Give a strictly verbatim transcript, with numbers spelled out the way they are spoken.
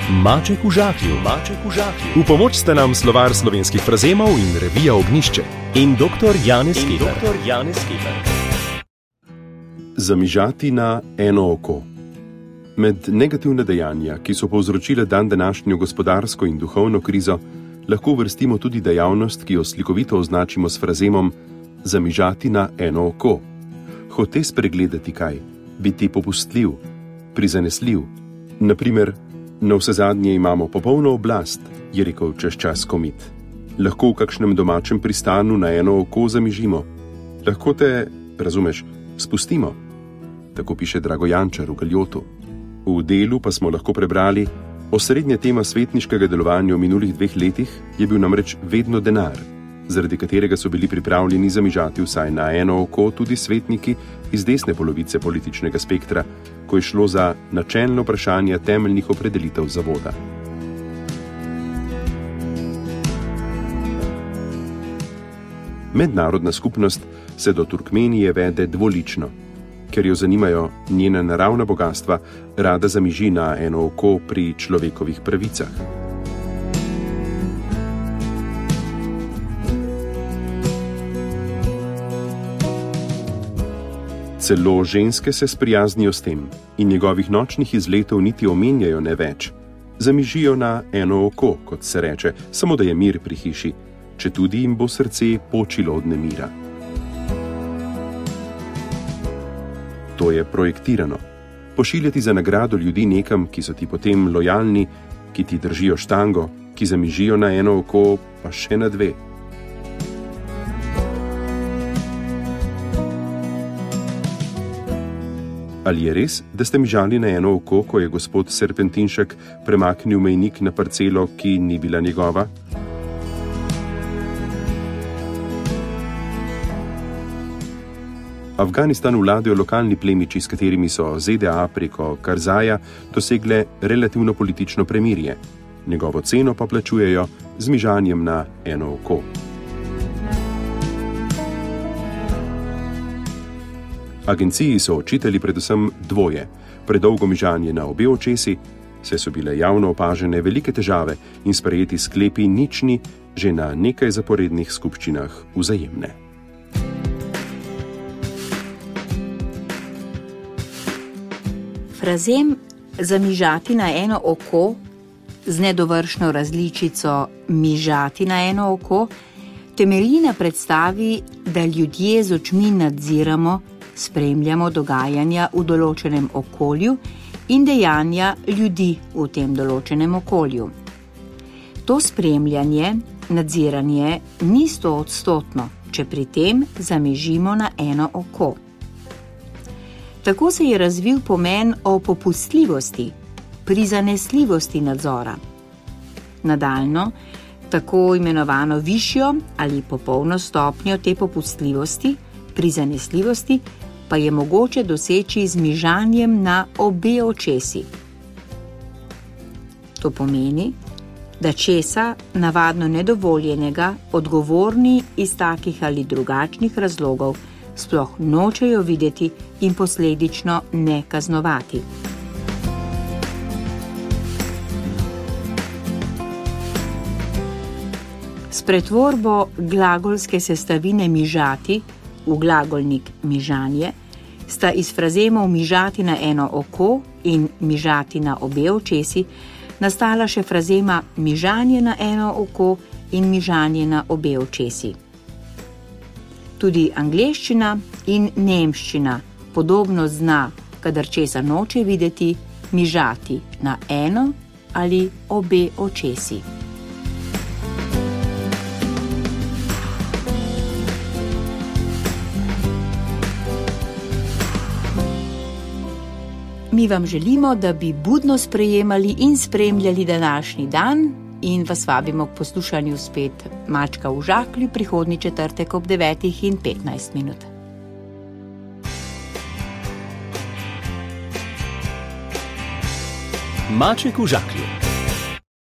Maček v žaklju. Maček v žaklju. V pomoč sta nam slovar slovenskih frazemov in revija Ognjišče. In doktor Janez Keber. doktor Janez Keber. Zamižati na eno oko. Med negativne dejanja, ki so povzročile dandanašnjo gospodarsko in duhovno krizo, lahko uvrstimo tudi dejavnost, ki jo slikovito označimo s frazemom zamižati na eno oko. Hote spregledati kaj, biti popustljiv, prizanesljiv. Naprimer, na vsezadnje imamo popolno oblast, je rekel čez čas komit. Lahko v kakšnem domačem pristanu na eno oko zamižimo. Lahko te, razumeš, spustimo. Tako piše Drago Jančar v Galjotu. V Delu pa smo lahko prebrali, osrednja tema svetniškega delovanja v minulih dveh letih je bil namreč vedno denar, zaradi katerega so bili pripravljeni zamižati vsaj na eno oko tudi svetniki iz desne polovice političnega spektra, ko je šlo za načelno vprašanje temeljnih opredelitev zavoda. Mednarodna skupnost se do Turkmenije vede dvolično. Ker jo zanimajo njena naravna bogastva, rada zamiži na eno oko pri človekovih pravicah. Celo ženske se sprijaznijo s tem in njegovih nočnih izletov niti omenjajo ne več. Zamižijo na eno oko, kot se reče, samo da je mir pri hiši, četudi jim bo srce počilo od nemira. To je projektirano. Pošiljati za nagrado ljudi nekam, ki so ti potem lojalni, ki ti držijo štango, ki zamižijo na eno oko, pa še na dve. Ali je res, da ste mižali na eno oko, ko je gospod Serpentinšek premaknil mejnik na parcelo, ki ni bila njegova? Afganistan vladajo lokalni plemiči, s katerimi so Z D A preko Karzaja dosegle relativno politično premirje. Njegovo ceno pa plačujejo z mižanjem na eno oko. Agenciji so očitali predvsem dvoje, predolgo mižanje na obe očesi, saj so bile javno opažene velike težave in sprejeti sklepi nični že na nekaj zaporednih skupščinah Vzajemne. Frazem zamižati na eno oko z nedovršno različico mižati na eno oko temelji na predstavi, da ljudje z očmi nadziramo, spremljamo dogajanja v določenem okolju in dejanja ljudi v tem določenem okolju. To spremljanje, nadziranje ni stoodstotno, če pri tem zamižimo na eno oko. Tako se je razvil pomen o popustljivosti, prizanesljivosti nadzora. Nadaljno, tako imenovano višjo ali popolno stopnjo te popustljivosti, prizanesljivosti, pa je mogoče doseči z mižanjem na obe očesi. To pomeni, da česa, navadno nedovoljenega, odgovorni iz takih ali drugačnih razlogov sploh nočejo videti in posledično ne kaznovati. S pretvorbo glagolske sestavine mižati v glagolnik mižanje sta iz frazemov mižati na eno oko in mižati na obe očesi nastala še frazema mižanje na eno oko in mižanje na obe očesi. Tudi angleščina in nemščina podobno zna, kadar česa noče videti, mižati na eno ali obe očesi. Mi vam želimo, da bi budno sprejemali in spremljali današnji dan in vas vabimo k poslušanju spet Mačka v žaklju prihodnji četrtek ob devetih in petnajst minut. Maček v žaklju.